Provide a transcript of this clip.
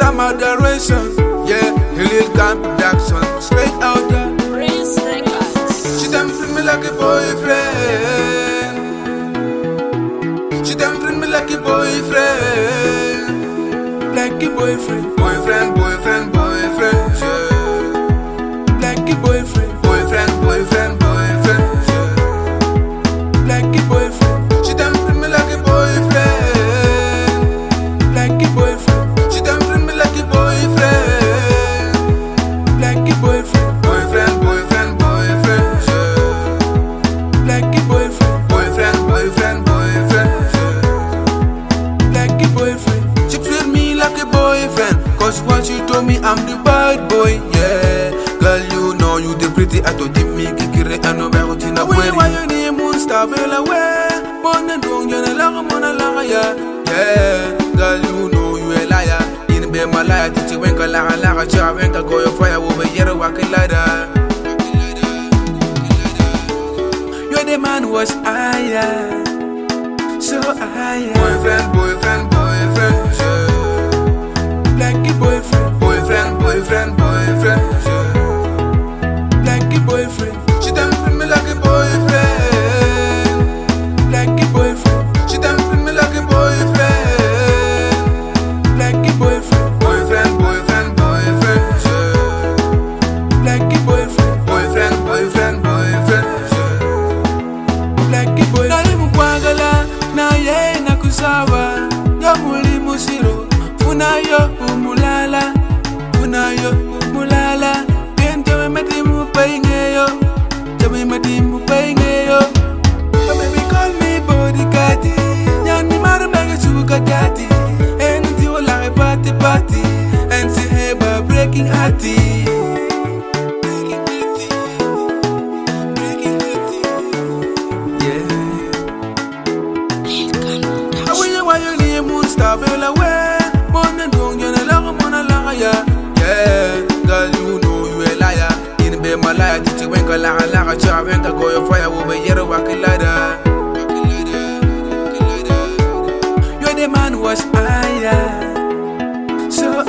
I'm adoration. Yeah, Hilliard Gun Production, straight out there. Prince Records. She done treat me like a boyfriend. She done treat me like a boyfriend. Like a boyfriend. Boyfriend, boyfriend, boyfriend, yeah. Like a boyfriend. Boyfriend, boyfriend, boyfriend, yeah. Like a boyfriend. She done treat me like a boyfriend. Like a boyfriend. She done treat me like a boyfriend. Like a boyfriend. Boyfriend, boyfriend, boyfriend, yeah. Like a boyfriend. Boyfriend, boyfriend, boyfriend, yeah. Like a boyfriend. She treat me like a boyfriend, cause once she told me I'm the bad boy, yeah. Girl, you know you the pretty, I told me kikire ano ba utina kweli. Why you need moon star bella way? Mona dong yana laga mona laga ya. Yeah, girl, you know you a liar. In be my liar, teach you when ka laga laga cha when ka go your fire over yero wakilada. You're the man who was higher, so higher. Boyfriend, boyfriend, boyfriend, yeah. Like a boyfriend, boyfriend, boyfriend, boyfriend, yeah. Like a boyfriend. She done treat me like a boyfriend. Like a boyfriend. She done treat me like a boyfriend. Like a boyfriend. Boyfriend, boyfriend, boyfriend, yeah. Like a boyfriend. Boyfriend, boyfriend, boyfriend, yeah. Like a boyfriend. Nali mukwagala na ye nakusawa. Yo muli musiro. Funayo umulala. Funayo umulala. Madimu paingeyo, jami madimu paingeyo. But baby call me bodyguard. Nyani mara mega sugar daddy. And you like party party. And say hey ba breaking hearty. Breaking hearty. Yeah. Why you need moon star bella way? Mona dong yana laga ya. Yeah, girl you know you a liar. Be my liar, teach you when ka laga laga cha when ka go your fire over yero wakilada. You're the man who was higher, so